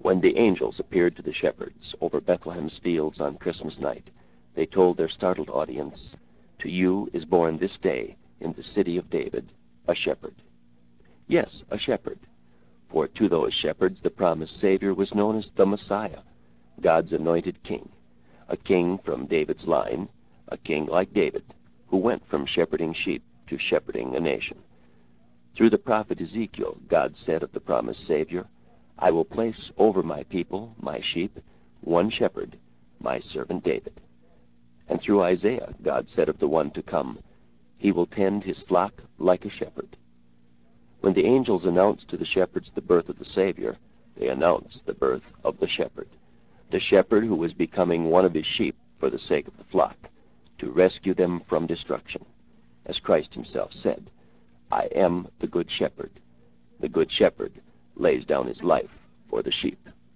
When the angels appeared to the shepherds over Bethlehem's fields on Christmas night, they told their startled audience, "To you is born this day in the city of David a shepherd." Yes, a shepherd. For to those shepherds the promised Savior was known as the Messiah, God's anointed king, a king from David's line, a king like David, who went from shepherding sheep to shepherding a nation. Through the prophet Ezekiel, God said of the promised Savior, "I will place over my people, my sheep, one shepherd, my servant David." And through Isaiah, God said of the one to come, "He will tend his flock like a shepherd." When the angels announced to the shepherds the birth of the Savior, they announced the birth of the shepherd who was becoming one of his sheep for the sake of the flock, to rescue them from destruction. As Christ himself said, "I am the good shepherd. The good shepherd lays down his life for the sheep."